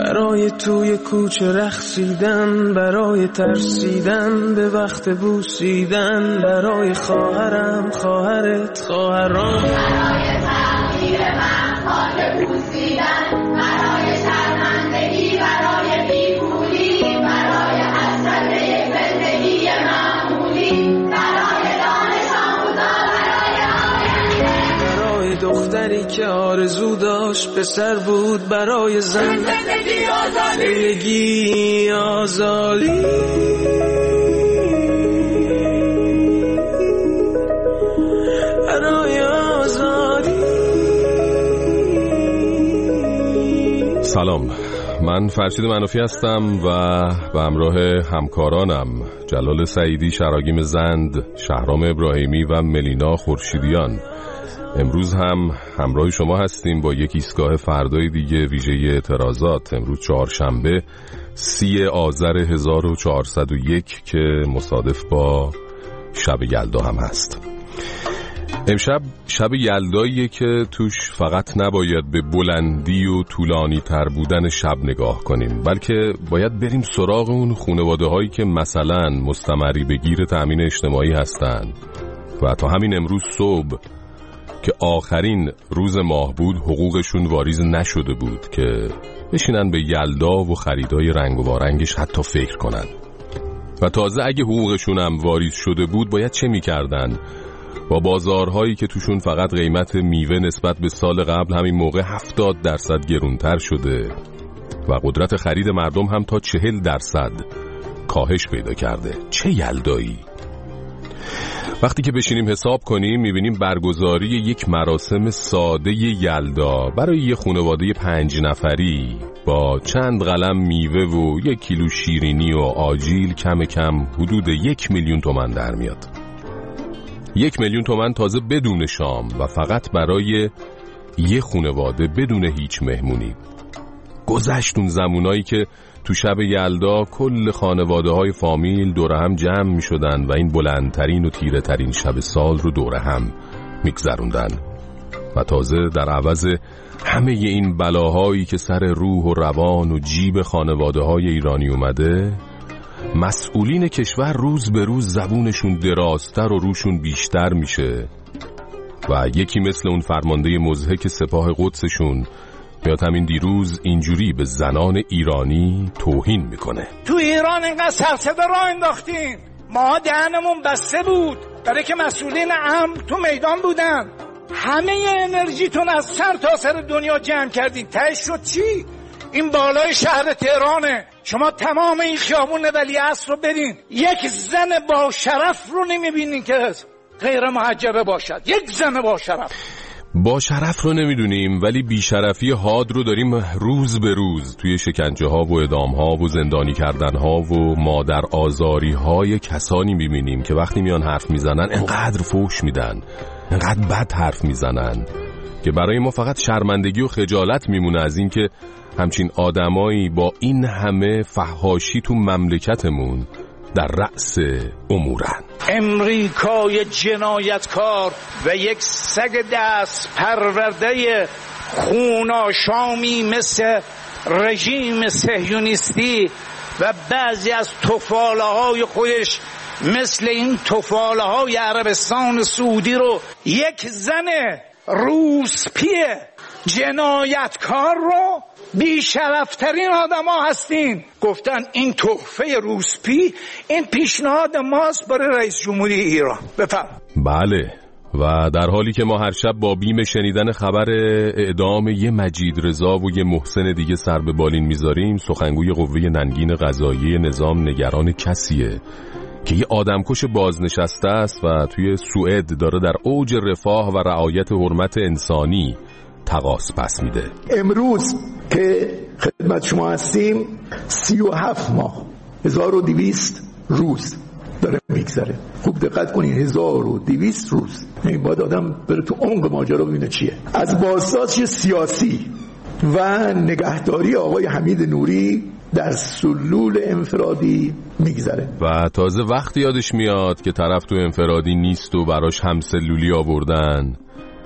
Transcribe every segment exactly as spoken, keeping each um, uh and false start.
برای توی کوچه رقصیدن، برای ترسیدن به وقت بوسیدن، برای خواهرم خواهرت خواهرام، برای تغییر من خاطر بوسیدن، برای شرمندگی، برای بیپولی، برای حسرت یک زندگی معمولی، برای دانش آموزا، برای آینده، برای دختری که آرزو داشت پسر بود، برای زن زندگی آزادی، زندگی آزادی، برای آزادی. سلام، من فرشید منافی هستم و به همراه همکارانم جلال سعیدی، شراگیم زند، شهرام ابراهیمی و ملینا خورشیدیان امروز هم همراه شما هستیم با یک ایستگاه فردای دیگه ویژه اعتراضات. امروز چهارشنبه سی آذر هزار و چهارصد و یک که مصادف با شب یلدا هم هست. امشب شب یلداییه که توش فقط نباید به بلندی و طولانی تر بودن شب نگاه کنیم، بلکه باید بریم سراغ اون خانواده هایی که مثلا مستمری به گیر تأمین اجتماعی هستن و تا همین امروز صبح که آخرین روز ماه بود حقوقشون واریز نشده بود که بشینن به یلدا و خریدای رنگ و وارنگش حتی فکر کنن. و تازه اگه حقوقشون هم واریز شده بود باید چه میکردن؟ با بازارهایی که توشون فقط قیمت میوه نسبت به سال قبل همین موقع هفتاد درصد گرونتر شده و قدرت خرید مردم هم تا چهل درصد کاهش پیدا کرده. چه یلدایی؟ وقتی که بشینیم حساب کنیم میبینیم برگزاری یک مراسم ساده یلدا برای یه خانواده پنج نفری با چند قلم میوه و یک کیلو شیرینی و آجیل کم کم حدود یک میلیون تومان در میاد. یک میلیون تومان تازه بدون شام و فقط برای یه خانواده بدون هیچ مهمونی. گذشت اون زمونایی که تو شب یلدا کل خانواده های فامیل دور هم جمع می شدن و این بلندترین و تیره ترین شب سال رو دور هم می گذروندن. و تازه در عوض همه این بلاهایی که سر روح و روان و جیب خانواده های ایرانی اومده، مسئولین کشور روز به روز زبونشون درازتر و روشون بیشتر میشه و یکی مثل اون فرمانده مضحک سپاه قدسشون میاد همین دیروز اینجوری به زنان ایرانی توهین میکنه. تو ایران اینقدر سرصدا راه انداختین، ما دهنمون بسته بود برای که مسئولین امر تو میدان بودن، همه انرژیتون از سر تا سر دنیا جمع کردین، تهش شد چی؟ این بالای شهر تهرانه، شما تمام این خیابون ولیعصر رو برین، یک زن با شرف رو نمیبینین که غیر محجبه باشد. یک زن با شرف با شرف رو نمیدونیم، ولی بیشرفی حاد رو داریم روز به روز توی شکنجه ها و اعدام ها و زندانی کردن ها و مادر آزاری های کسانی میبینیم که وقتی میان حرف میزنن انقدر فحش میدن، انقدر بد حرف میزنن که برای ما فقط شرمندگی و خجالت میمونه از این که همچین آدمایی با این همه فحاشی تو مملکتمون در رأس امورن. امریکای جنایتکار و یک سگ دست پرورده خوناشامی مثل رژیم صهیونیستی و بعضی از تفاله های خودش مثل این تفاله های عربستان سعودی رو یک زن روسپیه جنایتکار رو بیشرفترین آدم ها هستین گفتن این تحفه روسپی، این پیشنهاد ماست برای رئیس جمهوری ایران. بفرم. بله، و در حالی که ما هر شب با بیم شنیدن خبر اعدام یه مجید رضا و یه محسن دیگه سر به بالین میذاریم، سخنگوی قوه ننگین قضاییه نظام نگران کسیه که یه آدمکش بازنشسته است و توی سوئد داره در اوج رفاه و رعایت حرمت انسانی تقاص پس میده. امروز که خدمت شما هستیم سی و هفت ماه هزار و دویست روز داره میگذره. خوب دقت کنید، هزار و دویست روز. این باید آدم بره تو عمق ماجرا ببینه چیه. از بازداشت سیاسی و نگهداری آقای حمید نوری در سلول انفرادی میگذره و تازه وقتی یادش میاد که طرف تو انفرادی نیست و براش هم سلولی آوردن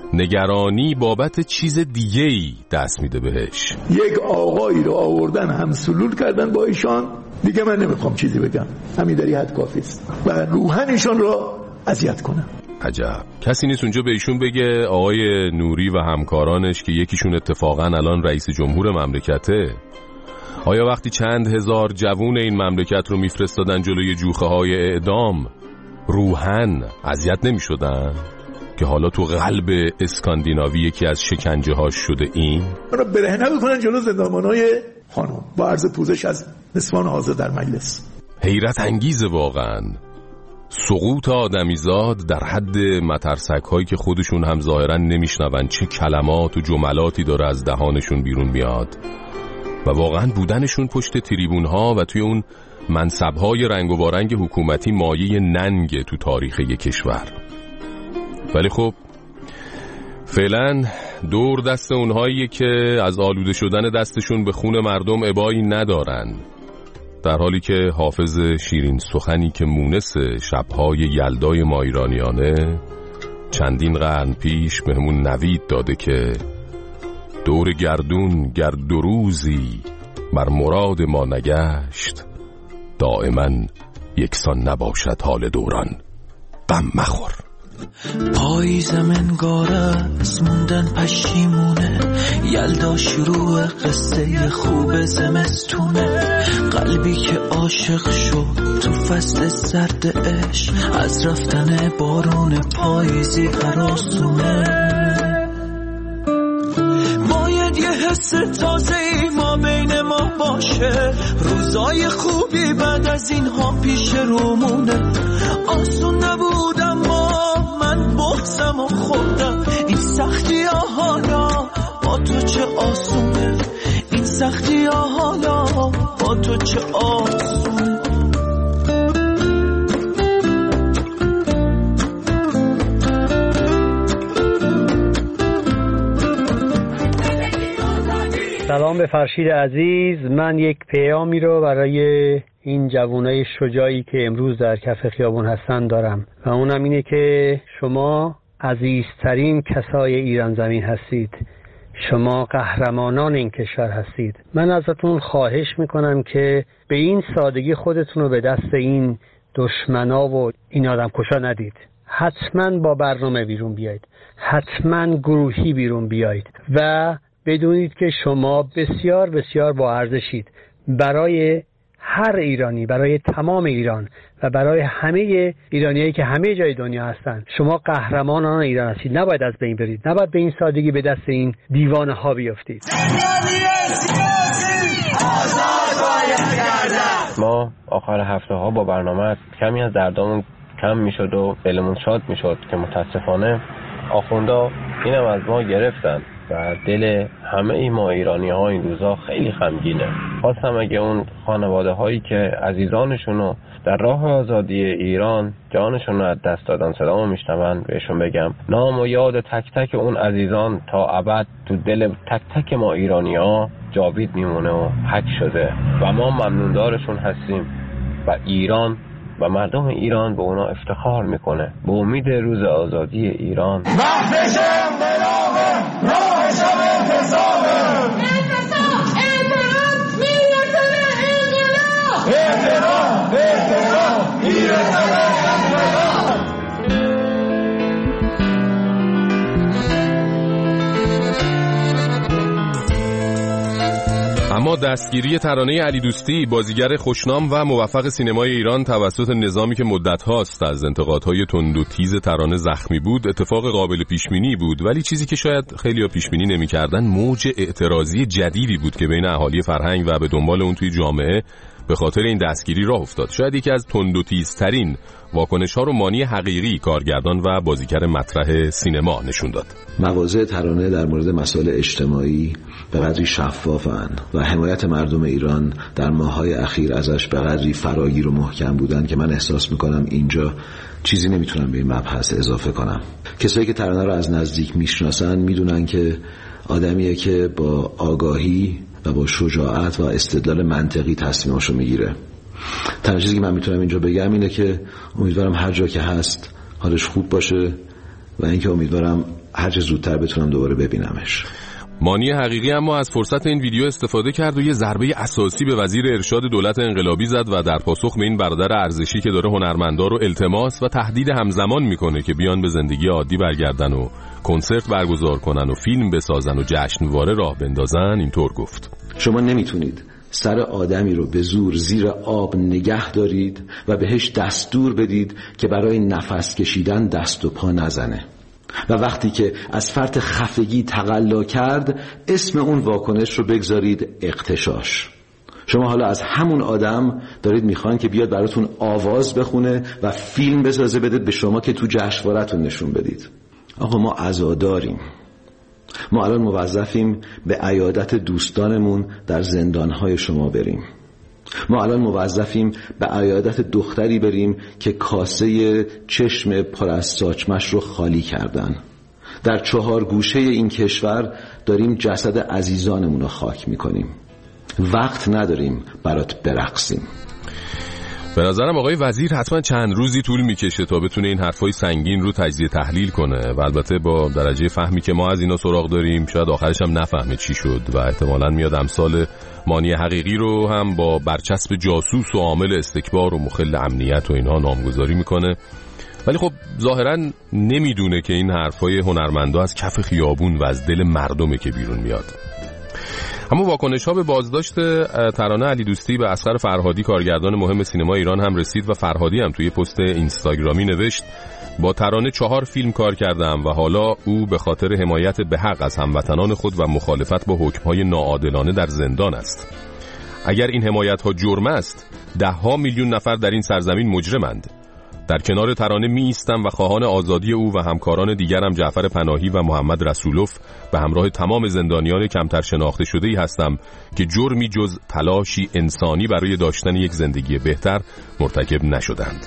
نگرانی بابت چیز دیگه‌ای دست میده بهش. یک آقایی رو آوردن هم سلول کردن با ایشان، دیگه من نمیخوام چیزی بگم، همین در حد کافی است و روحن ایشان رو اذیت کنم. عجب کسی نیست اونجا به ایشون بگه آقای نوری و همکارانش که یکیشون اتفاقا الان رئیس جمهور مملکته، آیا وقتی چند هزار جوون این مملکت رو میفرستادن جلوی جوخه های اعدام روحن اذیت نمی شدن؟ که حالا تو قلب اسکاندیناوی یکی از شکنجه هاش شده این؟ من رو برهنه بکنن جلو زندانبانای خانم با عرض پوزش از نسوان حاضر در مجلس. حیرت انگیزه واقعا سقوط آدمیزاد در حد مترسک هایی که خودشون هم ظاهرا نمیشنون چه کلمات و جملاتی داره از دهانشون بیرون میاد و واقعا بودنشون پشت تریبون ها و توی اون منصب های رنگ و وارنگ حکومتی مایه ننگ تو تاریخ یک کشور. ولی خب فعلا دور دست اونهایی که از آلوده شدن دستشون به خون مردم ابایی ندارن، در حالی که حافظ شیرین سخنی که مونس شبهای یلدای ما ایرانیانه چندین قرن پیش بهمون نوید داده که دور گردون گر دو روزی بر مراد ما نگشت، دائما یکسان نباشد حال دوران، غم مخور. پاییزم انگار از موندن پشیمونه، یلدا شروع قصه خوب زمستونه، قلبی که عاشق شد تو فصل سرد عشق، از رفتن بارون پاییزی هراسونه. باید یه حس تازه‌ای ما بین ما باشه، روزای خوبی بعد از اینها پیش رومونه. آسون نبود اما من بحثم و خوردم، این سختی ها حالا با تو چه آسونه، این سختی ها حالا با تو چه آسونه. سلام به فرشید عزیز. من یک پیامی رو برای این جوانای شجاعی که امروز در کف خیابون هستن دارم و اونم اینه که شما عزیزترین کسای ایران زمین هستید، شما قهرمانان این کشور هستید. من ازتون خواهش میکنم که به این سادگی خودتون رو به دست این دشمنا و این آدم کشا ندید. حتما با برنامه بیرون بیایید، حتما گروهی بیرون بیایید و بدونید که شما بسیار بسیار با ارزشید برای هر ایرانی، برای تمام ایران و برای همه ایرانیایی که همه جای دنیا هستند. شما قهرمانان ایران هستید، نباید از بین برید، نباید به این سادگی به دست این دیوانه ها بیفتید. ما آخر هفته ها با برنامه کمی از دردامون کم میشد و دلمون شاد میشد که متاسفانه آخوندا اینم از ما گرفتن و دل همه ای ما ایرانی ها این روزا خیلی غمگینه. خواستم اگه اون خانواده هایی که عزیزانشونو در راه آزادی ایران جانشون رو از دست دادن صدامو میشنون بهشون بگم نام و یاد تک تک اون عزیزان تا ابد تو دل تک تک ما ایرانی ها جاوید میمونه و حک شده و ما ممنوندارشون هستیم و ایران و مردم ایران به اونا افتخار میکنه. به امید روز آزادی ایران وقتش انقلابه، راهشم انتصابه، انتصاب اعتراض میرسه به انقلاب، اعتراض اعتراض میرسه به انقلاب. اما دستگیری ترانه علی دوستی، بازیگر خوشنام و موفق سینمای ایران توسط نظامی که مدت هاست از انتقادهای تند و تیز ترانه زخمی بود، اتفاق قابل پیشبینی بود، ولی چیزی که شاید خیلی‌ها پیشبینی نمی‌کردن موج اعتراضی جدیدی بود که بین اهالی فرهنگ و به دنبال اون توی جامعه به خاطر این دستگیری راه افتاد. شاید یکی از تند و تیزترین واکنش‌ها رو مانی حقیقی، کارگردان و بازیگر مطرح سینما، نشون داد. مواضع ترانه در مورد مسائل اجتماعی به قدری شفافن و حمایت مردم ایران در ماه‌های اخیر ازش به قدری فراگیر و محکم بودن که من احساس می‌کنم اینجا چیزی نمیتونم به این مبحث اضافه کنم. کسایی که ترانه رو از نزدیک میشناسن میدونن که آدمیه که با آگاهی و با شجاعت و استدلال منطقی تصمیماشو میگیره. تنها چیزی که من میتونم اینجا بگم اینه که امیدوارم هر جا که هست حالش خوب باشه و اینکه امیدوارم هر چه زودتر بتونم دوباره ببینمش. مانی حقیقی اما از فرصت این ویدیو استفاده کرد و یه ضربه اساسی به وزیر ارشاد دولت انقلابی زد و در پاسخ به این برادر ارزشی که داره هنرمندا رو التماس و تهدید همزمان میکنه که بیان به زندگی عادی برگردن و کنسرت برگزار کنن و فیلم بسازن و جشنواره راه بندازن، اینطور گفت: شما نمیتونید سر آدمی رو به زور زیر آب نگه دارید و بهش دستور بدید که برای نفس کشیدن دست و پا نزنه و وقتی که از فرط خفگی تقلا کرد اسم اون واکنش رو بگذارید اغتشاش. شما حالا از همون آدم دارید میخواین که بیاد براتون آواز بخونه و فیلم بسازه بدید به شما که تو جشنواره‌تون نشون بدید. آقا ما عزاداریم، ما الان موظفیم به عیادت دوستانمون در زندانهای شما بریم، ما الان موظفیم به عیادت دختری بریم که کاسه چشم پر از ساچمش رو خالی کردن. در چهار گوشه این کشور داریم جسد عزیزانمون رو خاک میکنیم. وقت نداریم برات برقصیم. به نظرم آقای وزیر حتما چند روزی طول میکشه تا بتونه این حرفای سنگین رو تجزیه تحلیل کنه و البته با درجه فهمی که ما از اینا سراغ داریم شاید آخرش هم نفهمه چی شد و احتمالاً میاد امثال مانی حقیقی رو هم با برچسب جاسوس و عامل استکبار و مخل امنیت و اینها نامگذاری میکنه. ولی خب ظاهراً نمیدونه که این حرفای هنرمندا از کف خیابون و از دل مردمه که بیرون میاد. اما واکنش‌ها به بازداشت ترانه علی دوستی به اصغر فرهادی کارگردان مهم سینما ایران هم رسید و فرهادی هم توی پست اینستاگرامی نوشت: با ترانه چهار فیلم کار کردم و حالا او به خاطر حمایت به حق از هموطنان خود و مخالفت با حکم‌های ناعادلانه در زندان است. اگر این حمایت‌ها جرم است، ده ها میلیون نفر در این سرزمین مجرمند. در کنار ترانه می ایستم و خواهان آزادی او و همکاران دیگرم جعفر پناهی و محمد رسولوف به همراه تمام زندانیان کمتر شناخته شده‌ای هستم که جرمی جز تلاشی انسانی برای داشتن یک زندگی بهتر مرتکب نشدند.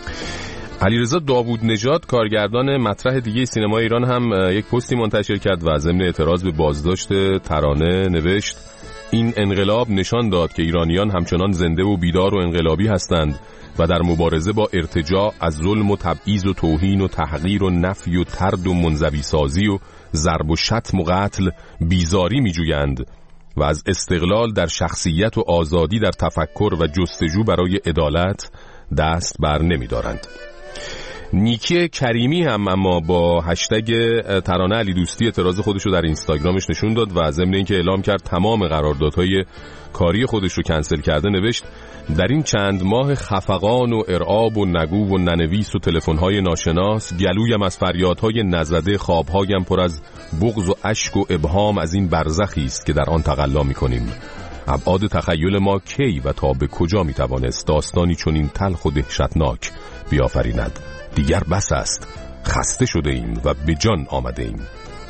علیرضا داوود نژاد کارگردان مطرح دیگه سینما ایران هم یک پستی منتشر کرد و ضمن اعتراض به بازداشت ترانه نوشت: این انقلاب نشان داد که ایرانیان همچنان زنده و بیدار و انقلابی هستند و در مبارزه با ارتجاع از ظلم و تبعیض و توهین و تحقیر و نفی و طرد و منزوی سازی و ضرب و شتم و قتل بیزاری می جویند و از استقلال در شخصیت و آزادی در تفکر و جستجو برای عدالت دست بر نمی دارند. نیکی کریمی هم اما با هشتگ ترانه علی دوستی اعتراض خودش رو در اینستاگرامش نشون داد و ضمن اینکه اعلام کرد تمام قراردادهای کاری خودش رو کنسل کرده نوشت: در این چند ماه خفقان و ارعاب و نگو و ننویس و تلفن‌های ناشناس گلویم از فریادهای نزده، خوابهایم پر از بغض و اشک و ابهام از این برزخی است که در آن تقلا می‌کنیم. ابعاد تخیل ما کی و تا به کجا می‌توانست داستانی چنین تلخ و دهشتناک بیافریند؟ دیگر بس است، خسته شده ایم و به جان آمده ایم.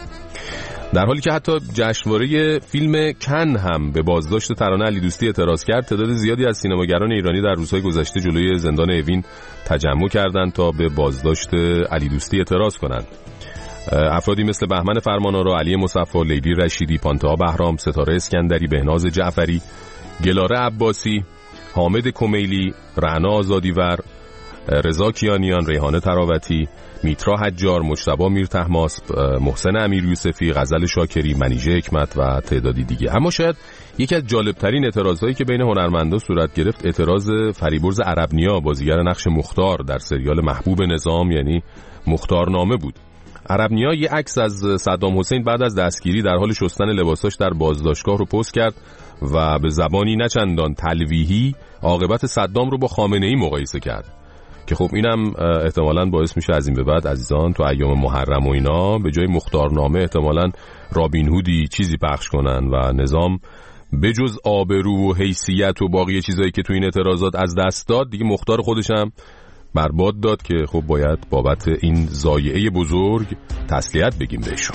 در حالی که حتی جشنواره فیلم کن هم به بازداشت ترانه علی دوستی اعتراض کرد، تعداد زیادی از سینماگران ایرانی در روزهای گذشته جلوی زندان اوین تجمع کردند تا به بازداشت علی دوستی اعتراض کنند. افرادی مثل بهمن فرمانآرا، علی مصفی، لیلی رشیدی، پانتا بهرام، ستاره اسکندری، بهناز جعفری، گلاره عباسی، حامد کمیلی، رعنا آزادیور، رضا کیانیان، ریحانه تراوتی، میترا حجار، مجتبی میرطهماسب، محسن امیریوسفی، غزل شاکری، منیژه حکمت و تعدادی دیگه. اما شاید یکی از جالبترین اعتراضایی که بین هنرمندا صورت گرفت اعتراض فریبرز عربنیا، بازیگر نقش مختار در سریال محبوب نظام یعنی مختارنامه بود. عربنیا یه عکس از صدام حسین بعد از دستگیری در حال شستن لباساش در بازداشتگاه رو پست کرد و به زبانی نچندان تلویحی عاقبت صدام رو با خامنه‌ای مقایسه کرد که خب اینم احتمالاً باعث میشه از این به بعد عزیزان تو ایام محرم و اینا به جای مختارنامه احتمالاً رابین هودی چیزی پخش کنن و نظام به جز آبرو و حیثیت و باقی چیزایی که تو این اعتراضات از دست داد دیگه مختار خودش هم برباد داد که خب باید بابت این ضایعه بزرگ تسلیت بگیم بهشون.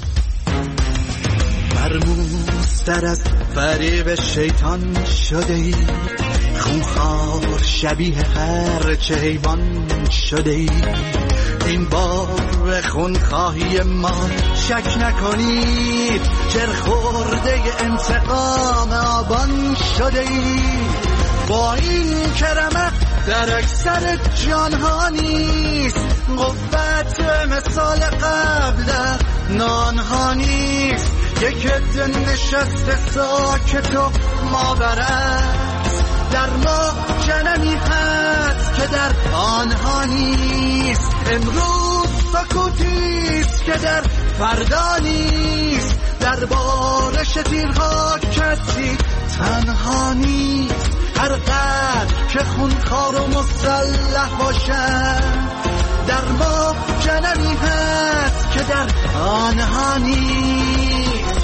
مرموزتر از فریب شیطان شده ای، خونخوار شبیه هر چه حیوان شده ای. این بار به خونخواهی ما شک نکنید، چرخورده انتقام آبان شده ای. با این کرمه در اکثر جانها نیست، قوت مثال قبل در نانها نیست. یک عده نشسته ساکت و ما برعکس، در ما جنمی هست که در آنها نیست. امروز سکوتیست که در فردا نیست، در بارش تیرها کسی تنها نیست. هر قدر که خونخوار و مسلح باشد، در ما جنمی هست که در آنها نیست.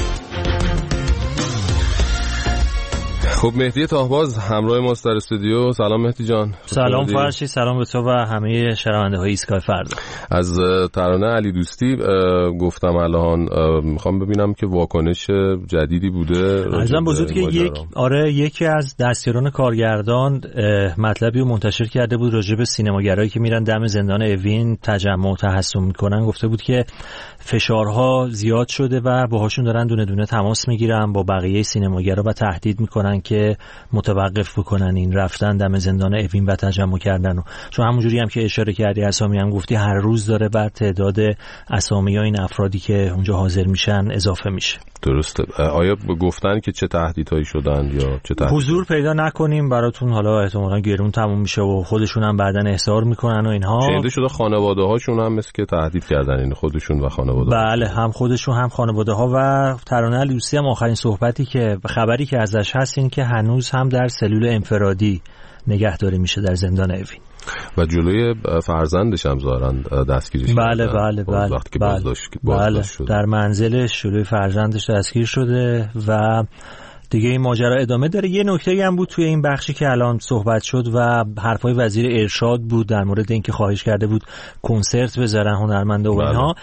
خب مهدی تاهباز همراه ماست در استودیو. سلام مهدی جان. سلام فرشی، سلام به تو و همه شنونده های ایسکای فردا. از ترانه علی دوستی گفتم الان میخوام ببینم که واکنش جدیدی بوده. عرضم بزرگ که یک آره یکی از دستیاران کارگردان مطلبی رو منتشر کرده بود راجع به سینماگرایی که میرن دم زندان اوین تجمع و تحصن میکنن. گفته بود که فشارها زیاد شده و باهاشون دارن دونه دونه تماس میگیرن با بقیه سینماگرا و تهدید میکنن که متوقف بکنن این رفتن دم زندان اوین و تجمع کردن. چون همونجوری هم که اشاره کردی اسامی هم گفتی هر روز داره بر تعداد اسامی ها این افرادی که اونجا حاضر میشن اضافه میشه. درسته. آیا گفتن که چه تهدیدهایی شدن یا چه تهدید؟ حضور پیدا نکنیم براتون، حالا احتمالاً گرون تموم میشه و خودشون هم بعدن احضار میکنن و اینها. شنیده شده خانواده هاشون هم مثل که تهدید کردن، این خودشون و خانواده. بله هم خودشون هم خانواده ها. و ترانه علی دوستی هم آخرین صحبتی که خبری که ازش هست این که هنوز هم در سلول انفرادی نگهداری میشه در زندان اوین و جلوی فرزندش هم ظاهرن دستگیرش شده. بله بله بله وقتی که بله, بازداشت بله. در منزلش جلوی فرزندش دستگیر شده و دیگه این ماجرا ادامه داره. یه نکته‌ای هم بود توی این بخشی که الان صحبت شد و حرفای وزیر ارشاد بود در مورد اینکه خواهش کرده بود کنسرت بذارن هنرمنده و اینها.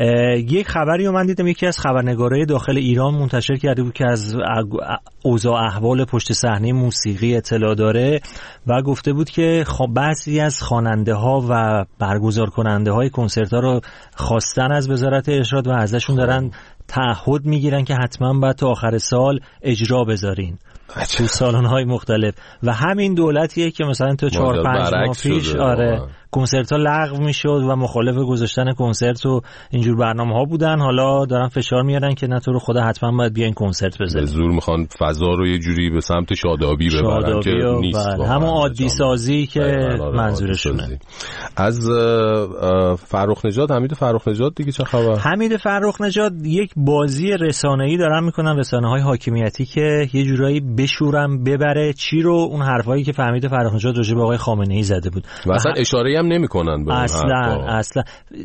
یک خبری رو من دیدم یکی از خبرنگارای داخل ایران منتشر کرده بود که از اوضاع احوال پشت صحنه موسیقی اطلاع داره و گفته بود که بعضی از خواننده ها و برگزار کننده های کنسرت ها رو خواستن از وزارت ارشاد و ازشون دارن تعهد میگیرن که حتما باید تا آخر سال اجرا بذارین تو سالن‌های مختلف. و همین دولتیه که مثلا تو چهار پنج ماه پیش آره کنسرت ها لغو میشد و مخالف گذاشتن کنسرت و اینجور برنامه ها بودن. حالا دارن فشار میارن که نه تو رو خدا حتما باید بیاین کنسرت بزنین. به زور میخوان فضا رو یه جوری به سمت شادابی ببرن که نیست. همون عادی سازی که منظورشونه. از فرخ نژاد، حمید فرخ نژاد دیگه چه خبر؟ حمید فرخ نژاد یک بازی رسانه‌ای دارن میکنن، رسانه‌های حاکمیتی، که یه جورایی بشورن ببره چی رو، اون حرفایی که حمید فرخ نژاد راجع به آقای خامنه‌ای زده بود و اصلا اشاره هم نمی‌کنن به اصلا اصلا.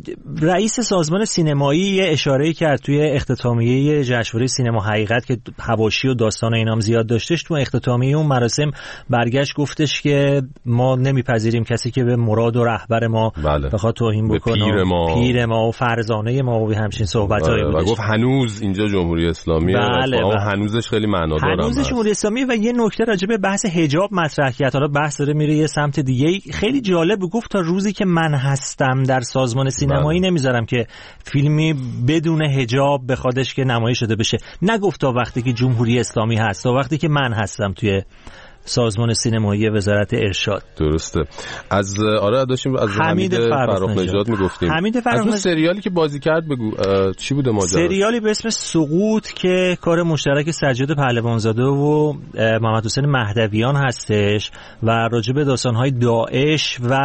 رئیس سازمان سینمایی یه اشاره‌ای کرد توی اختتامیه جشنواره سینما حقیقت که حواشی و داستان اینام زیاد داشتش. تو اختتامیه اون مراسم برگشت گفتش که ما نمیپذیریم کسی که به مراد و رهبر ما بله. بخواد توهین بکنه، پیر ما پیر ما و فرزانه ما و همچین صحبتایی بله. بود. و گفت هنوز اینجا جمهوری اسلامیه بله. و هنوزش خیلی معنادار هنوزش جمهوری اسلامی. و یه نکته راجع به بحث حجاب مطرح کرد. حالا بحث داره میره یه سمت دیگه. خیلی جالب گفت تا روزی که من هستم در سازمان سینمایی بله. نمیذارم که فیلمی بدون حجاب بخوادش که نمایش شده بشه. نگفت تا وقتی که جمهوری اسلامی هست، تا وقتی که من هستم توی سازمان سینمایی وزارت ارشاد. درسته. از آره داشتیم از حمید فرخ نژاد میگفتیم. حمید فرخ از اون سریالی که بازی کرد بگو چی بوده ماجرا؟ سریالی به اسم سقوط که کار مشترک سجاد پهلوانزاده و محمد حسین مهدویان هستش و راجع به داستان‌های داعش و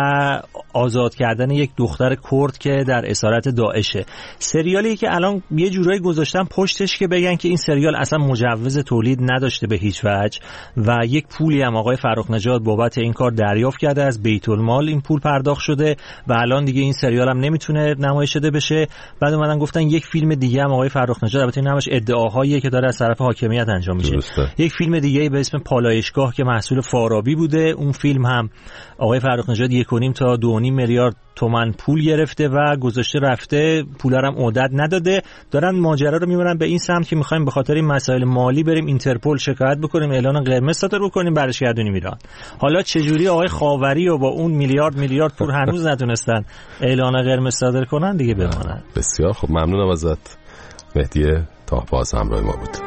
آزاد کردن یک دختر کرد که در اسارت داعشه. سریالی که الان یه جورایی گذاشتن پشتش که بگن که این سریال اصلا مجوز تولید نداشته به هیچ وجه و یک پولی هم آقای فرخ نژاد بابت این کار دریافت کرده، از بیت المال این پول پرداخت شده و الان دیگه این سریال هم نمیتونه نمایش شده بشه. بعد اومدن گفتن یک فیلم دیگه هم آقای فرخ نژاد، البته این همش ادعاهاییه که داره از طرف حاکمیت انجام میشه، درسته. یک فیلم دیگه به اسم پالایشگاه که محصول فارابی بوده، اون فیلم هم آقای فرخ نژاد یک و نیم تا دو و نیم میلیارد تومان پول گرفته و گذاشته رفته، پولا هم عدد نداده. دارن ماجرا رو میبرن به این سمت که میخوایم به خاطر این مسائل مالی بریم اینترپل شکایت بکنیم، اعلان قرمز صادر بکنیم، برش گردونیم ایران. حالا چجوری آقای خاوری و با اون میلیارد میلیارد پول هنوز نتونستن اعلان قرمز صادر کنن دیگه بمونن. بسیار خب، ممنونم ازت مهدی تاهباز، همراه ما بود.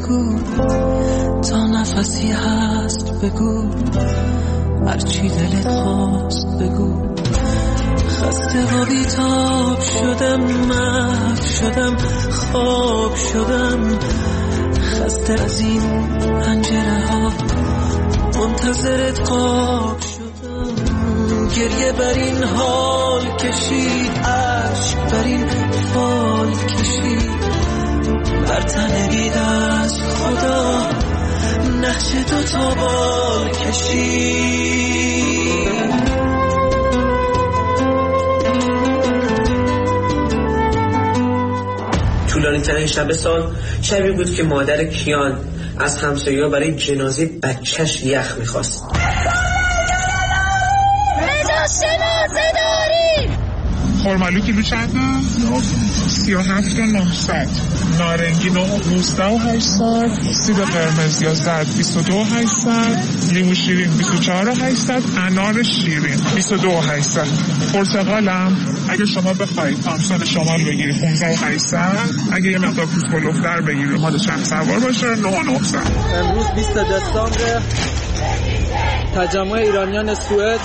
بگو، تا نفسی هست بگو، هرچی دلت خواست بگو. خسته و بیتاب شدم، محو شدم، خواب شدم، خسته از این پنجره ها، منتظرت قاب شدم. گریه بر این حال کشید، عشق بر این فال کشید، بر تن بی دست خدا نقش دو تا بال کشید. طولانی ترین شب سال شبی بود که مادر کیان از همسایه‌ها برای جنازه بچهش یخ می‌خواست. نجاش جنازه داریم. خرمالو کیلو چنده؟ سی و هفت و نهصد. نارنگی نوزده و هشتصد. سیب قرمز یا زرد بیست و دو و هشتصد. لیمو شیرین بیست و چهار و هشتصد. انار شیرین بیست و دو و هشتصد. پرتقالم اگه شما بخواید تامسون شمال بگیری پانزده و هشتصد. اگه یه مقدار پوست بلوفتر بگیری مال چند سوار باشه نه و نهصد. امروز بیست دسامبر تجمع ایرانیان سوئد.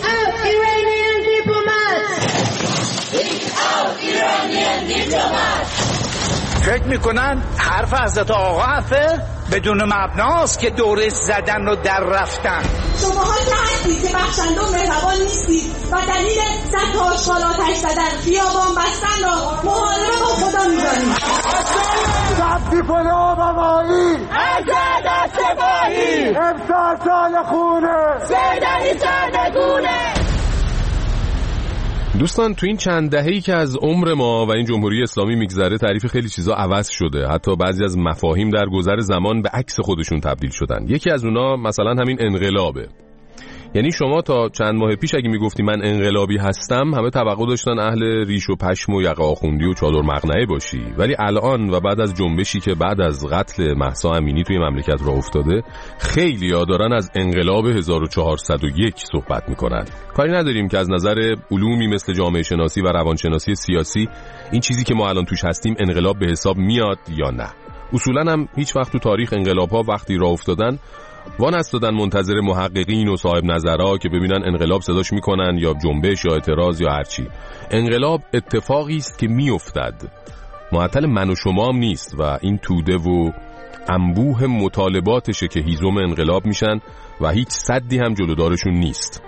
فکر میکنن حرف حضرت آقا حرفه بدون مبناست که دوره زدن رو در رفتن. شما ها که هستید که بخشنده و مهربان نیستید و دلیل صد تا آشغال آتش زدن، خیابان بستن را محاربه با خدا میدانید. سبتی پلو بمایی اجاد سپاهی امسال سال خونه سیدنی سردگونه. دوستان تو این چند دهه‌ای که از عمر ما و این جمهوری اسلامی میگذره تعریف خیلی چیزا عوض شده. حتی بعضی از مفاهیم در گذر زمان به عکس خودشون تبدیل شدن. یکی از اونا مثلا همین انقلابه. یعنی شما تا چند ماه پیش اگه میگفتی من انقلابی هستم همه توقع داشتن اهل ریش و پشم و یقه آخوندی و چادر مقنعه باشی، ولی الان و بعد از جنبشی که بعد از قتل مهسا امینی توی مملکت راه افتاده خیلی‌ها دارن از انقلاب هزار و چهارصد و یک صحبت میکنن. کاری نداریم که از نظر علومی مثل جامعه شناسی و روانشناسی سیاسی این چیزی که ما الان توش هستیم انقلاب به حساب میاد یا نه. اصولاً هم هیچ وقت تو تاریخ انقلاب‌ها وقتی راه افتادن وان استادن منتظر محققین و صاحب نظرها که ببینن انقلاب صداش میکنن یا جنبش یا اعتراض یا هرچی. انقلاب اتفاقی است که میافتد، معطل من و شما هم نیست و این توده و انبوه مطالباتشه که هیزم انقلاب میشن و هیچ سدی هم جلودارشون نیست.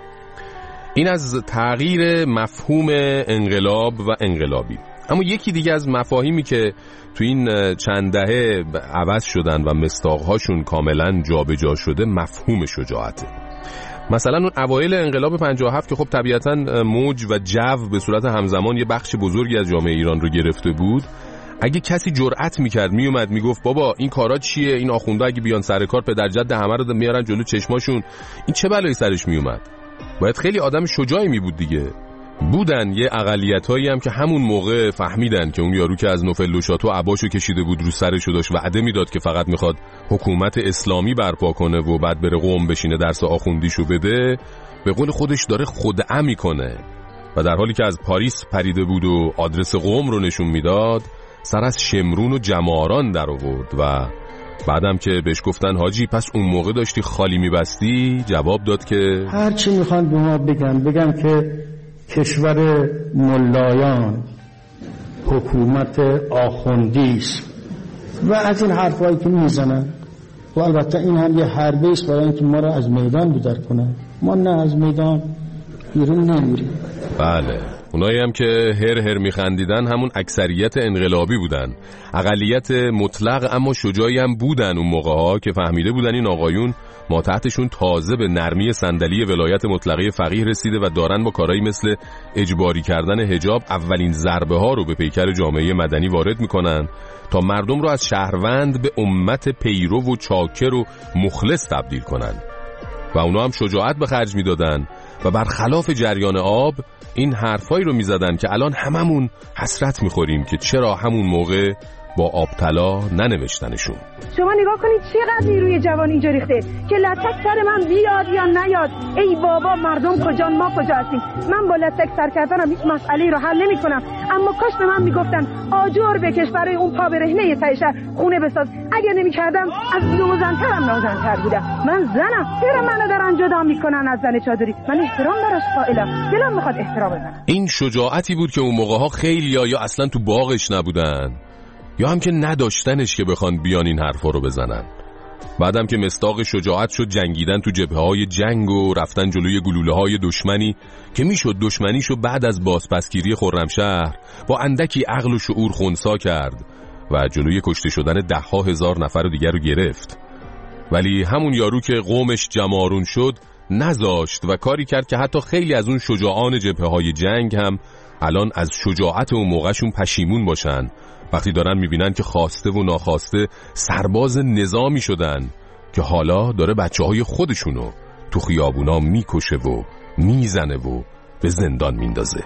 این از تغییر مفهوم انقلاب و انقلابی. اما یکی دیگه از مفاهیمی که تو این چند دهه عوض شدن و مصداق‌هاشون کاملا جابجا شده مفهوم شجاعته. مثلا اون اوایل انقلاب پنجاه و هفت که خب طبیعتاً موج و جو به صورت همزمان یه بخش بزرگی از جامعه ایران رو گرفته بود، اگه کسی جرأت میکرد میومد میگفت بابا این کارا چیه، این آخونده اگه بیان سر کار پدر جد همه رو میارن جلو چشماشون، این چه بلایی سرش میومد؟ باید خیلی آدم شجاعی می بود دیگه. بودن یه اقلیتایی هم که همون موقع فهمیدن که اون یارو که از نوفل و شاتو عباشو کشیده بود رو سرشو داشت وعده میداد که فقط میخواد حکومت اسلامی برپا کنه و بعد بره قم بشینه درس آخوندیشو بده، به قول خودش داره خدعه میکنه و در حالی که از پاریس پریده بود و آدرس قم رو نشون میداد سر از شمرون و جماران در آورد و بعدم که بهش گفتن حاجی پس اون موقع داشتی خالی میبستی، جواب داد که هر چی میخوان به ما بگن بگن که کشور ملایان حکومت آخوندی است و از این حرفایی که میزنن و البته این هم یه حربه است برای اینکه ما را از میدان بدر کنن. ما نه از میدان بیرون نمیریم. بله، اونایی هم که هر هر میخندیدن همون اکثریت انقلابی بودن، اقلیت مطلق اما شجاعی هم بودن اون موقع ها که فهمیده بودن این آقایون ما تحتشون تازه به نرمی صندلی ولایت مطلقه فقیه رسیده و دارن با کارهایی مثل اجباری کردن حجاب اولین ضربه ها رو به پیکر جامعه مدنی وارد میکنن تا مردم رو از شهروند به امت پیرو و چاکر و مخلص تبدیل کنن و اونا هم شجاعت به خرج میدادن و برخلاف جریان آب این حرفایی رو میزدن که الان هممون حسرت میخوریم که چرا همون موقع با آبطلا ننوشتنشون. شما نگاه کنید چقدر نیروی جوان اینجا ریخته که لطک سر من بیاد یا نیاد. ای بابا مردم کجا ما کجا هستیم؟ من با لطک سر کردنم هیچ مسئله رو حل نمی کنم، اما کاش به من میگفتن آجر بکش برای اون پا برهنه تای شهر خونه بساز. اگه نمی کردم از نوزن‌ترم نوزن‌تر بودم. من زنم، چرا منو دارن جدا میکنن از زن چادری؟ من احترام براش قائلم، دلم میخواد احترام بزنم. این شجاعتی بود که اون موقع‌ها خیلی یا, یا اصلا تو باغش نبودن یا هم که نداشتنش که بخوان بیان این حرفا رو بزنن. بعدم که مصداق شجاعت شد جنگیدن تو جبهه‌های جنگ و رفتن جلوی گلوله‌های دشمنی که میشد دشمنیشو بعد از بازپسگیری خرمشهر با اندکی عقل و شعور خنثی کرد و جلوی کشته شدن ده ها هزار نفر دیگر رو گرفت. ولی همون یارو که قومش جمارون شد نذاشت و کاری کرد که حتی خیلی از اون شجاعان جبهه‌های جنگ هم الان از شجاعت اون موقعشون پشیمون باشن وقتی دارن میبینن که خواسته و ناخواسته سرباز نظامی شدن که حالا داره بچه‌های خودشونو تو خیابونا میکشه و میزنه و به زندان میندازه.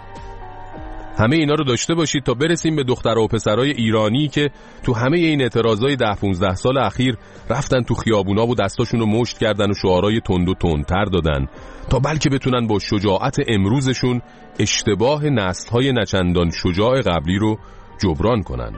همه اینا رو داشته باشید تا برسیم به دخترها و پسرای ایرانی که تو همه این اعتراضای ده پونزده سال اخیر رفتن تو خیابونا و دستاشون رو مشت کردن و شعارای تند و تندتر دادن تا بلکه بتونن با شجاعت امروزشون اشتباه نسل‌های نچندان شجاع قبلی رو جبران کنن.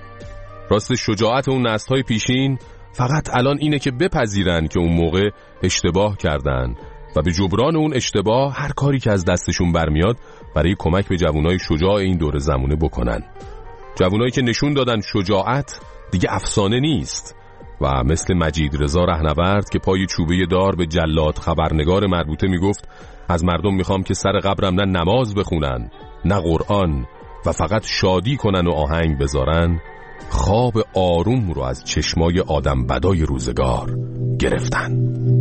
راست شجاعت اون نسل‌های پیشین فقط الان اینه که بپذیرن که اون موقع اشتباه کردن و به جبران اون اشتباه هر کاری که از دستشون برمیاد برای کمک به جوانای شجاع این دور زمونه بکنن. جوانایی که نشون دادن شجاعت دیگه افسانه نیست و مثل مجید رضا رهنورد که پای چوبه دار به جلاد خبرنگار مربوطه میگفت از مردم میخوام که سر قبرم نه نماز بخونن نه قرآن و فقط شادی کنن و آهنگ بذارن، خواب آروم رو از چشمای آدم بدای روزگار گرفتن.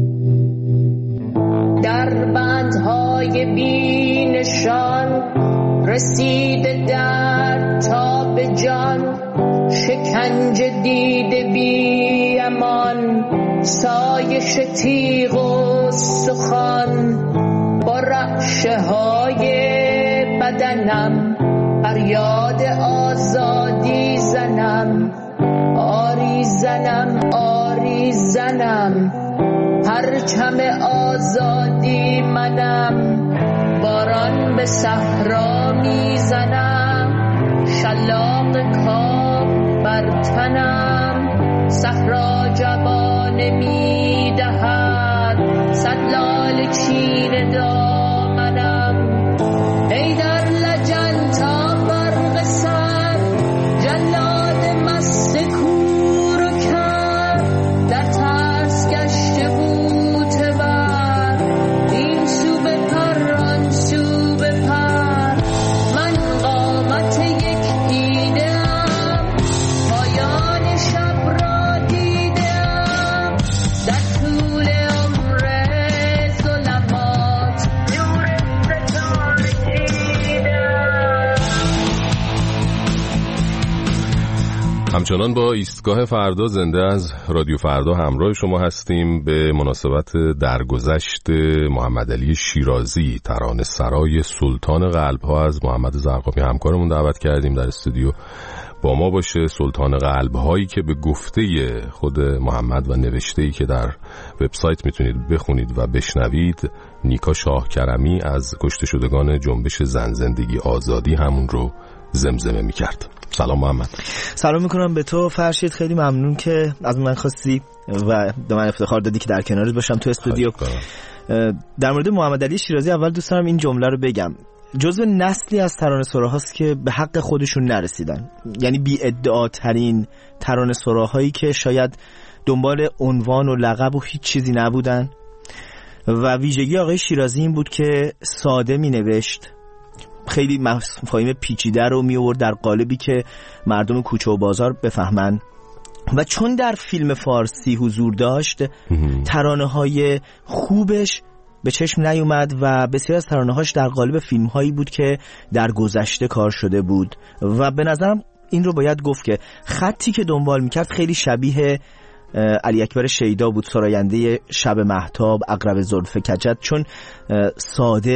در بندهای بینشان رسیده در تا به جان، شکنجه دیده بی امان، سایش تیغ و سخن، با رعشه های بدنم فریاد آزادی زنم، آری زنم آری زنم، پرچم آزادی منم، باران به صحرا میزنم، شلاق کاب بر تنم، صحرا جوانه میدهد، صد لاله چین دامنم، ای در لجن تا برق سر، جلاد مست کور و کر، در ترس گشته بوته بر، این سو بپر آن سو بپر، من قامت یک ایده‌ام، پایان شب را دیدم، در طول عمر ظلمات نور ستاره دیدم. همچنان با ایستگاه فردا زنده از رادیو فردا همراه شما هستیم. به مناسبت درگذشت محمد علی شیرازی ترانه سرای سلطان قلب ها از محمد زرقامی همکارمون دعوت کردیم در استودیو با ما باشه. سلطان قلب هایی که به گفته خود محمد و نوشته‌ای که در وبسایت میتونید بخونید و بشنوید، نیکا شاه کرمی از کشته شدگان جنبش زن زندگی آزادی همون رو زمزمه میکرد. سلام محمد. سلام میکنم به تو فرشید، خیلی ممنون که از من خواستی و به من افتخار دادی که در کنارت باشم تو استودیو. در مورد محمد علی شیرازی اول دوست دارم این جمله رو بگم. جزو نسلی از ترانه‌سراهاست که به حق خودشون نرسیدن، یعنی بی ادعا ترین ترانه‌سراهایی که شاید دنبال عنوان و لقب و هیچ چیزی نبودن و ویژگی آقای شیرازی این بود که ساده می نوشت، خیلی مفاهیم پیچیده رو می آورد در قالبی که مردم کوچه و بازار بفهمن و چون در فیلم فارسی حضور داشت ترانه‌های خوبش به چشم نیومد و بسیار از ترانه‌هاش در قالب فیلم‌هایی بود که در گذشته کار شده بود و به نظرم این رو باید گفت که خطی که دنبال می‌کرد خیلی شبیه علی اکبر شیدا بود، سراینده شب مهتاب، عقرب زلف کجت، چون ساده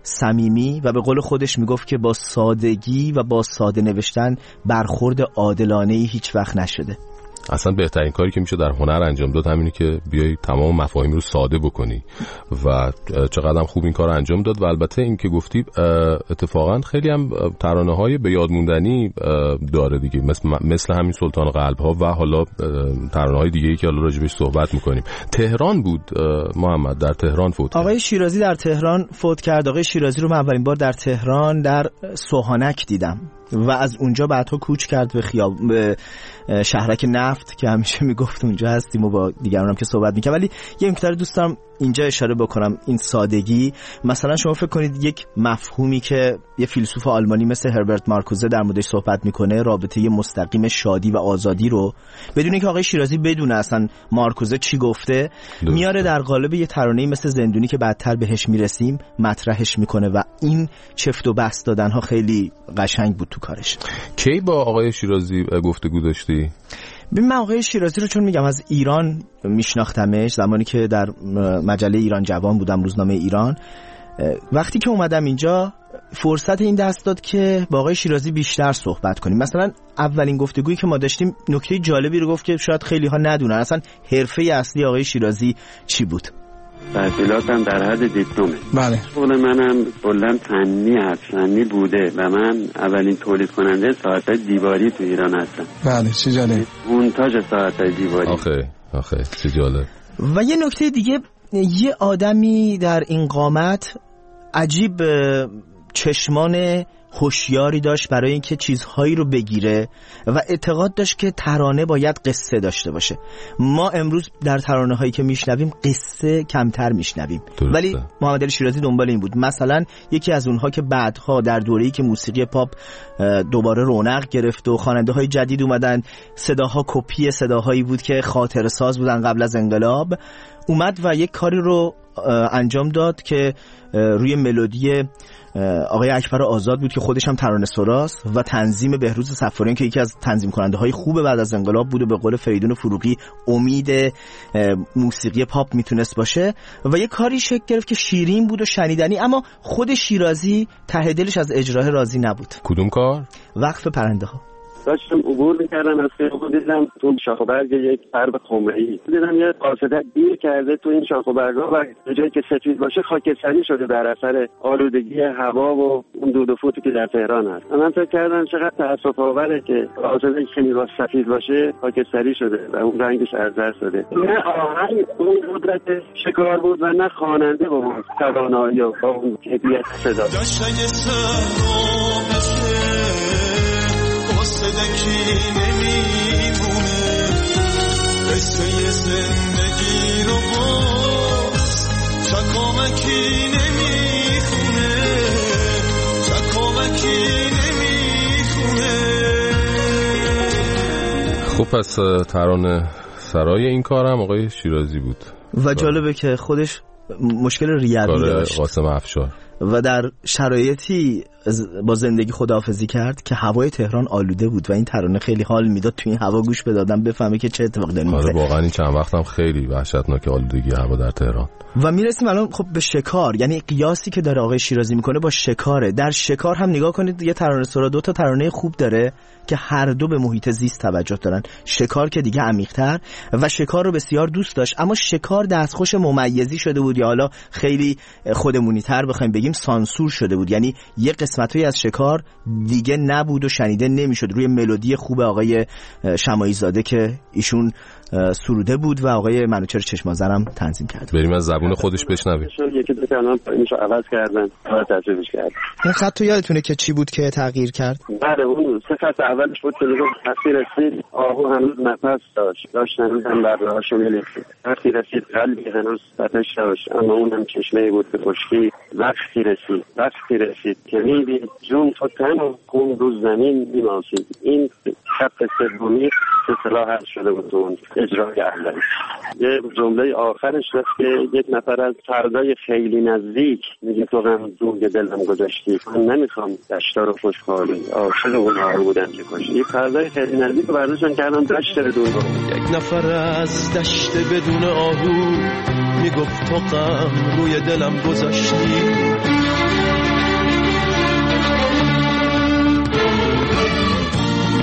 صمیمی و به قول خودش میگفت که با سادگی و با ساده نوشتن برخورد عادلانه‌ای هیچ وقت نشده. اصلا بهترین کاری که میشه در هنر انجام داد همینه که بیای تمام مفاهیم رو ساده بکنی و چقدر هم خوب این کار انجام داد. و البته این که گفتی اتفاقا خیلی هم ترانه‌های به یاد موندنی داره دیگه، مثل مثل همین سلطان قلب‌ها و حالا ترانه‌های دیگه‌ای که حالا راجبش صحبت می‌کنیم. تهران بود محمد، در تهران فوت کرد. آقای شیرازی در تهران فوت کرد. آقای شیرازی رو من اولین بار در تهران در سوهانک دیدم و از اونجا بعدها کوچ کرد به خیاب به شهرک نفت که همیشه میگفت اونجا هستیم و با دیگران هم که صحبت میکنم. ولی یه مقدار دوست دارم اینجا اشاره بکنم این سادگی. مثلا شما فکر کنید یک مفهومی که یه فیلسوف آلمانی مثل هربرت مارکوزه در موردش صحبت میکنه، رابطه مستقیم شادی و آزادی رو، بدون اینکه آقای شیرازی بدونه اصلا مارکوزه چی گفته، میاره در قالب یه ترانه‌ای مثل زندونی که بعدتر بهش میرسیم مطرحش میکنه و این چفت و بست دادنها خیلی قشنگ بود تو کارش. کی با آقای شیرازی گفتگو داشتی؟ ببین من آقای شیرازی رو چون میگم از ایران میشناختمش، زمانی که در مجله ایران جوان بودم، روزنامه ایران، وقتی که اومدم اینجا فرصت این دست داد که با آقای شیرازی بیشتر صحبت کنیم. مثلا اولین گفتگویی که ما داشتیم نکته جالبی رو گفت که شاید خیلی ها ندونن اصلا حرفه اصلی آقای شیرازی چی بود. تحصیلاتم در حد دیپلمه. بله. شغل منم کلاً فنی هست، فنی بوده و من اولین تولید کننده ساعت‌های دیواری تو ایران هستم. بله چه جالب. مونتاژ ساعت‌های دیواری. آخه آخه چه جالب. و یه نکته دیگه، یه آدمی در این قامت عجیب چشمان هوشیاری داشت برای اینکه چیزهایی رو بگیره و اعتقاد داشت که ترانه باید قصه داشته باشه. ما امروز در ترانه هایی که میشنویم قصه کمتر میشنویم، ولی محمد علی شیرازی دنبال این بود. مثلا یکی از اونها که بعدها در دوره‌ای که موسیقی پاپ دوباره رونق گرفت و خواننده های جدید اومدن، صداها کپی صداهایی بود که خاطره ساز بودن قبل از انقلاب، اومد و یک کاری رو انجام داد که روی ملودی آقای اکبر آزاد بود که خودش هم ترانه سراست و تنظیم بهروز صفاریان که یکی از تنظیم کننده های خوب بعد از انقلاب بود و به قول فریدون فروغی امید موسیقی پاپ میتونست باشه و یه کاری شکل گرفت که شیرین بود و شنیدنی، اما خود شیرازی ته دلش از اجرای راضی نبود. کدوم کار؟ وقف پرنده ها. داشتم عبور میکردم از خیابون، دیدم تو شاخ و برگ یک سرب خمره‌ای، دیدم یه قاصده گیر کرده تو این شاخ و برگ‌ها و به جایی که سفید باشه خاکستری شده در اثر آلودگی هوا و اون دود و فوتی که در تهران هست. من فکر کردم چقدر تأسف آوره که قاصده که می‌خواد سفید باشه خاکستری شده و اون رنگش ارزر شده. نه آهنگ اون قدرت شکار بود و نه خواننده با اون توانایی و با اون کیفیت صدا. صدکی نمیمونه قصه زندگی رو باز چکامکی نمیخونه چکامکی نمیخونه. خب پس ترانه سرای این کارم آقای شیرازی بود و جالبه که خودش مشکل ریوی داشت، قاسم افشار، و در شرایطی با زندگی خداحافظی کرد که هوای تهران آلوده بود و این ترانه خیلی حال میداد تو این هوا گوش بدادم بفهمه که چه اتفاقی داره میفته. آره واقعا این چند وقتم خیلی وحشتناک آلودگی هوا در تهران. و میرسیم الان خب به شکار، یعنی قیاسی که داره آقای شیرازی میکنه با شکاره. در شکار هم نگاه کنید یه ترانه سرا دو تا ترانه خوب داره که هر دو به محیط زیست توجه دارن. شکار که دیگه عمیق‌تر و شکار رو بسیار دوست داشت، اما شکار دستخوش ممیزی شده بود یا حالا خیلی خودمونی‌تر بخوایم بگیم سانسور شده بود، یعنی یه قسمتایی از شکار دیگه نبود و شنیده نمیشد روی ملودی خوب آقای شماعی زاده که ایشون سروده بود و آقای منوچهر چشمازرم تنظیم کرد. بریم از زبون خودش بشنویم. یکی دو تا الان اینو عوض کردن، بعد تجربهش کرد. این خط تو یادتونه که چی بود که تغییر کرد؟ بله اون سه خط اولش بود که لازم وقتی رسید آهو هنوز نفس داشت داشت هنوز هم بر راهشو می‌رسید، وقتی رسید قلبی هنوز آتش داشت اما اونم چشمه‌ای بود به خشکی، وقتی رسید وقتی رسید که می‌دید جون تو تن و خون رو زمین می‌ماسید. این خط سومی اصطلاح حل شده بود اون اجرای احلام. یه جمله آخرش هست که یک نفر از فردای خیلی نزدیک میگه تو غم دوگ دلم گذاشتی، من نمیخوام دشتا رو خوشحالی عاشق اونها بودم که کشتی. فردای خیلی نزدیک رو برداشتن کردن دشت بدون رو. یک نفر از دشت بدون آهو میگفت تو غم روی دلم گذاشتی،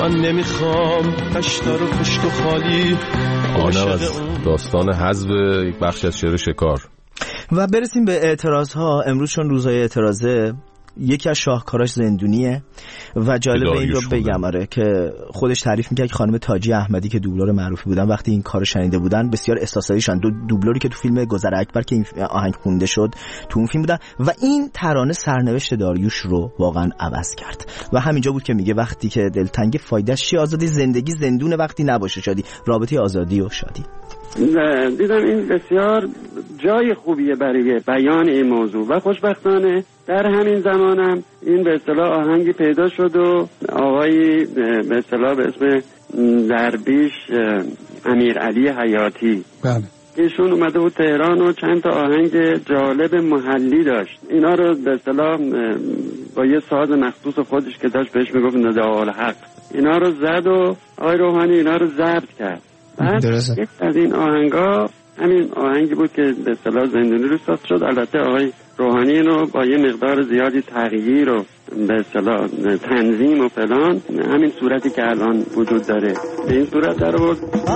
من نمیخوام هشتار و خشک و خالی. اینم از داستان حذف یک بخش از شعر شکار. و برسیم به اعتراض ها. امروز چون روزای اعتراضه، یکی از شاهکاراش زندونیه و جالب این رو بگم آره که خودش تعریف می‌کرد که خانم تاجی احمدی که دوبلور معروفی بودن وقتی این کارو شنیده بودن بسیار احساساتی شدن. دو دوبلوری که تو فیلم گذر اکبر که این آهنگ خونده شد تو اون فیلم بودن و این ترانه سرنوشت داریوش رو واقعا عوض کرد. و همینجا بود که میگه وقتی که دلتنگ فایده‌اش چی؟ آزادی زندگی زندون وقتی نباشه شادی. رابطه آزادی و شادی. دیدم این بسیار جای خوبیه برای بیان این موضوع و خوشبختانه در همین زمانم این به اصطلاح آهنگی پیدا شد و آقایی به اصطلاح به اسم درویش امیرعلی حیاتی بله ایشون اومده بود تهران و چند تا آهنگ جالب محلی داشت. اینا رو به اصطلاح با یه ساز مخصوص خودش که داشت بهش میگفت نداء الحق، اینا رو زد و آقای روحانی اینا رو ضبط کرد. یک از این آهنگا همین آهنگی بود که به اصطلاح زندونی رو ساخت شد. البته آقای روحانی اینو با یه مقدار زیادی تغییر و به اصطلاح تنظیم و فلان همین صورتی که الان وجود داره به این صورت در آورد.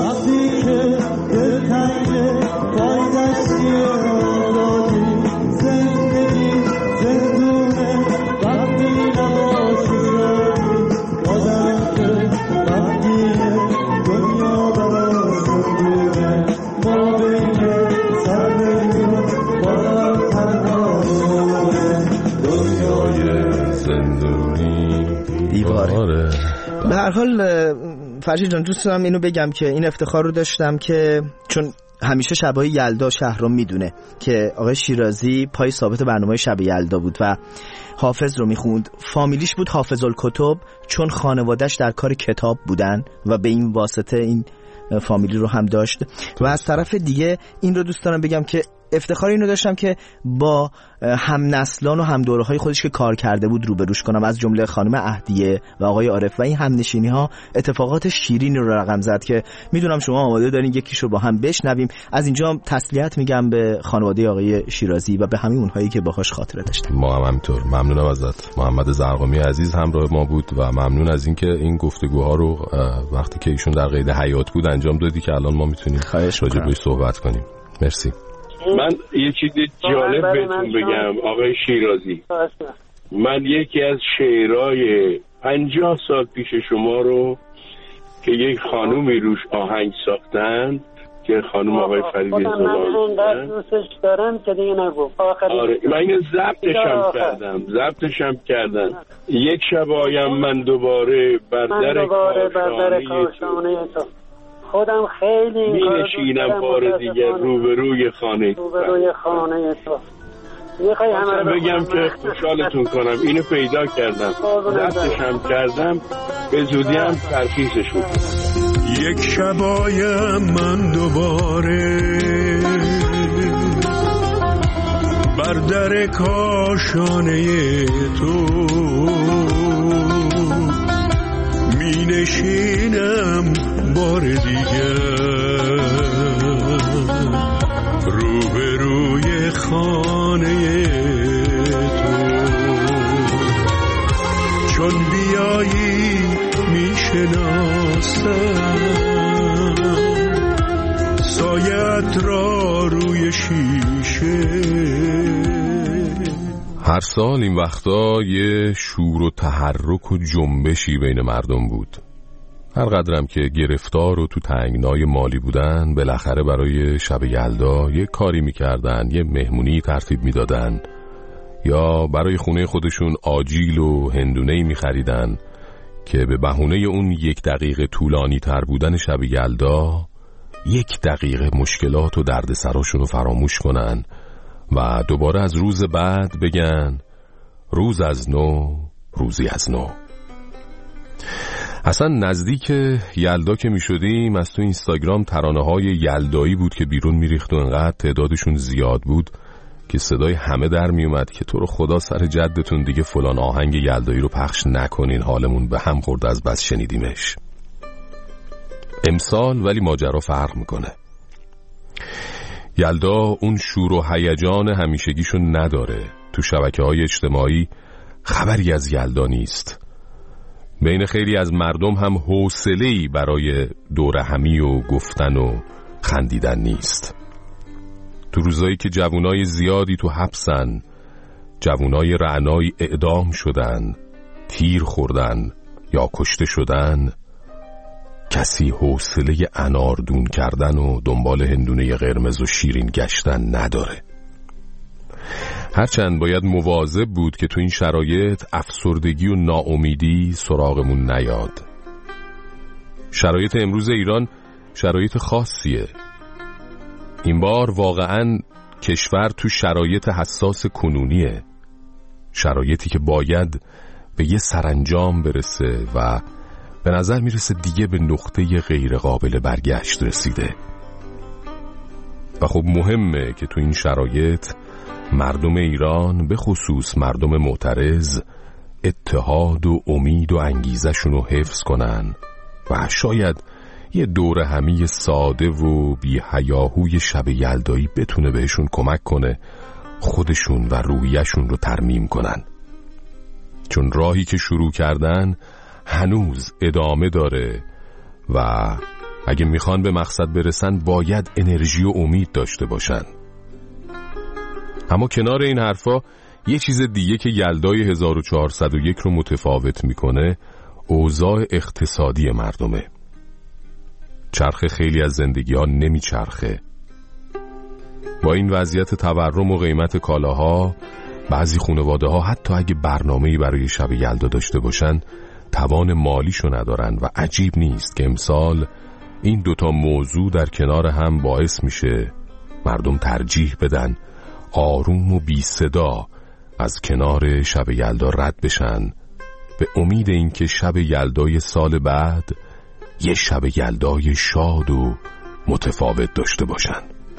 به هر حال فرشید جان دوست دارم اینو بگم که این افتخار رو داشتم که چون همیشه شبای یلدا شهرام میدونه که آقای شیرازی پای ثابت برنامه شب یلدا بود و حافظ رو میخوند. فامیلیش بود حافظ الکتب چون خانوادهش در کار کتاب بودن و به این واسطه این فامیلی رو هم داشت. و از طرف دیگه این رو دوست دارم بگم که افتخار اینو داشتم که با هم نسلان و هم دوره های خودش که کار کرده بود روبروش کنم، از جمله خانم اهدیه و آقای عارف و این هم نشینی ها اتفاقات شیرینی رو رقم زد که میدونم شما آماده دارین یکیشو با هم بشنویم. از اینجا تسلیت میگم به خانواده آقای شیرازی و به همه اونهایی که باهاش خاطره داشتن. ما هم همینطور ممنونم ازت. محمد زرقامی عزیز همراه ما بود و ممنون از اینکه این گفتگوها رو وقتی که ایشون در قید حیات بود انجام دادی که الان ما میتونیم راجع بهش صحبت کنیم. مرسی. من یه چیزی جالب بهتون بگم آقای شیرازی، من یکی از شعرهای پنجاه سال پیش شما رو که یک خانومی روش آهنگ ساختن که خانوم آقای فریدی زلال دوستش دارم که دیگه نگو آره من اینو ضبطشم کردم ضبطشم کردن یک شب آیم من دوباره بر در کاشانه تو خودم خیلی می نشینم بار دیگر روبروی خانه روبروی خانه تو. میخوای همه رو بگم که خوشحالتون کنم اینو پیدا کردم ضبطش هم کردم به زودی هم ترخیصش بود. یک شبایم من دوباره بر در کاشانه تو می نشینم بار دیگر روبروی خانه تو. چون بیایی میشناسم سایت را روی شیشه. هر سال این وقتا یه شور و تحرک و جنبشی بین مردم بود. هر قدرم که گرفتار و تو تنگنای مالی بودن بالاخره برای شب یلدا یه کاری میکردن، یه مهمونی ترتیب میدادن یا برای خونه خودشون آجیل و هندونه‌ای میخریدن که به بهونه اون یک دقیقه طولانی تر بودن شب یلدا یک دقیقه مشکلات و دردسراشون رو فراموش کنن و دوباره از روز بعد بگن روز از نو روزی از نو. اصلا نزدیک یلدا که می شدیم از تو اینستاگرام ترانه های یلدایی بود که بیرون می ریخت و انقدر تعدادشون زیاد بود که صدای همه در می اومد که تو رو خدا سر جدتون دیگه فلان آهنگ یلدایی رو پخش نکنین، حالمون به هم خورد از بس شنیدیمش. امسال ولی ماجرا فرق میکنه. یلدا اون شور و هیجان همیشگیشون نداره. تو شبکه‌های اجتماعی خبری از یلدا نیست. بین خیلی از مردم هم حوصله‌ای برای دور همی و گفتن و خندیدن نیست. تو روزایی که جوانای زیادی تو حبسن، جوانای رعنایی اعدام شدن، تیر خوردن یا کشته شدن، کسی حوصله اناردون کردن و دنبال هندونه قرمز و شیرین گشتن نداره. هرچند باید مواظب بود که تو این شرایط افسردگی و ناامیدی سراغمون نیاد. شرایط امروز ایران شرایط خاصیه. این بار واقعاً کشور تو شرایط حساس کنونیه، شرایطی که باید به یه سرانجام برسه و به نظر میرسه دیگه به نقطه غیر قابل برگشت رسیده. و خب مهمه که تو این شرایط مردم ایران، به خصوص مردم معترض، اتحاد و امید و انگیزشون رو حفظ کنن و شاید یه دور همی ساده و بی هیاهوی شب یلدایی بتونه بهشون کمک کنه خودشون و روحیشون رو ترمیم کنن، چون راهی که شروع کردن هنوز ادامه داره و اگه میخوان به مقصد برسن باید انرژی و امید داشته باشن. اما کنار این حرفا یه چیز دیگه که یلدای هزار و چهارصد و یک رو متفاوت میکنه اوضاع اقتصادی مردمه. چرخ خیلی از زندگی ها نمیچرخه. با این وضعیت تورم و قیمت کالاها، بعضی خانواده ها حتی اگه برنامه‌ای برای شب یلدا داشته باشن توان مالیشو ندارن و عجیب نیست که امسال این دوتا موضوع در کنار هم باعث میشه مردم ترجیح بدن آروم و بی صدا از کنار شب یلدا رد بشن، به امید اینکه شب یلدای سال بعد یه شب یلدای شاد و متفاوت داشته باشن.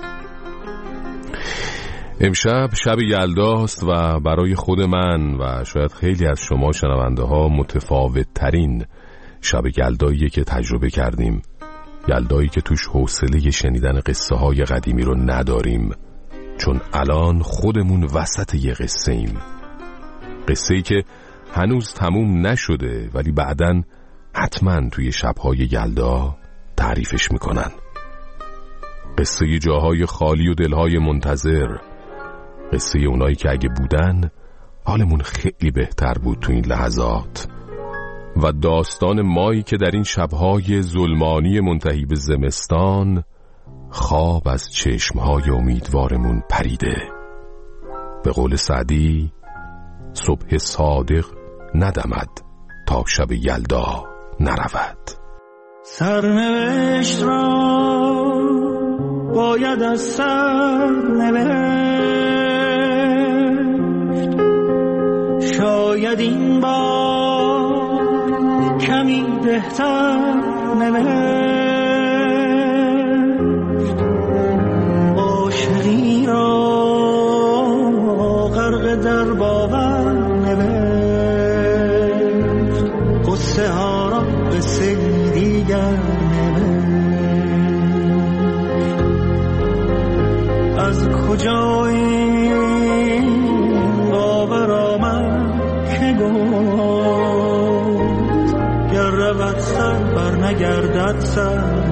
امشب شب یلداست و برای خود من و شاید خیلی از شما شنونده ها متفاوت ترین شب یلداییه که تجربه کردیم. یلدایی که توش حوصله شنیدن قصه های قدیمی رو نداریم، چون الان خودمون وسط یه قصه ایم. قصه ای که هنوز تموم نشده ولی بعدن حتما توی شبهای یلدا تعریفش میکنن. قصه جاهای خالی و دلهای منتظر، قصه اونایی که اگه بودن حالمون خیلی بهتر بود تو این لحظات، و داستان مایی که در این شبهای ظلمانی منتهی به زمستان خواب از چشمهای امیدوارمون پریده. به قول سعدی صبح صادق ندمد تا شب یلدا نرود. سرنوشت را باید از سر نوشت، شاید این بار کمی بهتر نوشت. عاشقی را غرق در باور نوشت، قصه ها را قصه دیگر نوشت. از کجا این باور آمد که گفت گر رود سر بر نگردد سر،